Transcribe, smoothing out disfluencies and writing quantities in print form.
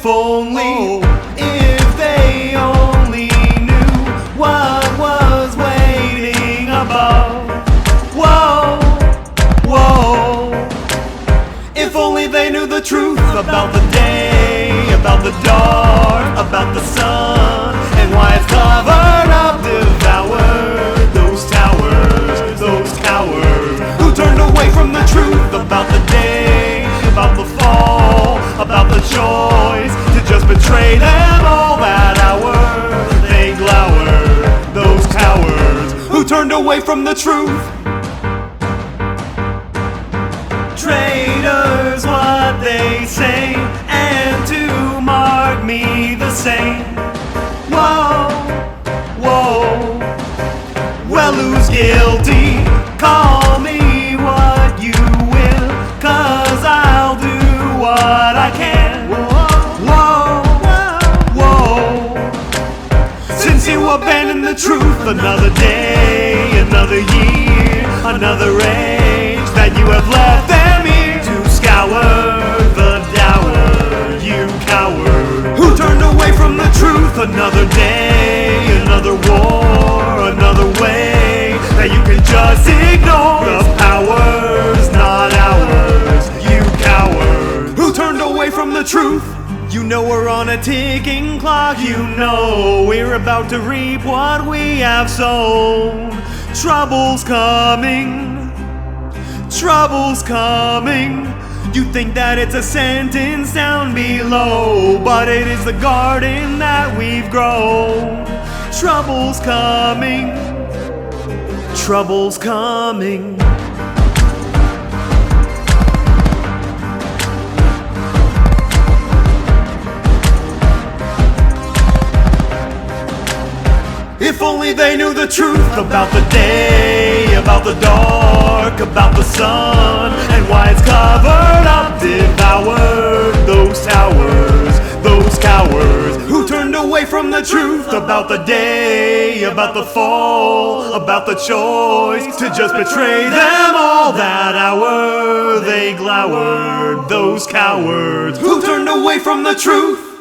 if they only knew what was waiting above. Whoa, whoa. If only they knew the truth about the day, about the dark, about the sun, and why it's covered up, devoured. Those towers, those cowards who turned away from the truth about the day, about the fall, about the choice to just betray them all that hour. They glowered, those cowards who turned away from the truth. Traitors, what they say, and to mark me the same. Whoa, whoa. Well, who's guilty? Call me what you will, 'cause I'll do what I can. Whoa, whoa. Since you abandoned the truth, another day, another year, another age that you have left them here to scour the dour, you coward who turned away from the truth. Another day, another war, another way that you can just ignore. The power's not ours, you coward who turned away from the truth. You know we're on a ticking clock, you know we're about to reap what we have sown. Trouble's coming, trouble's coming. You think that it's a sentence down below, but it is the garden that we've grown. Trouble's coming, trouble's coming. If only they knew the truth about the day, about the dark, about the sun, and why it's covered up, devoured. Those towers, those cowards who turned away from the truth about the day, about the fall, about the choice to just betray them all that hour. They glowered, those cowards who turned away from the truth.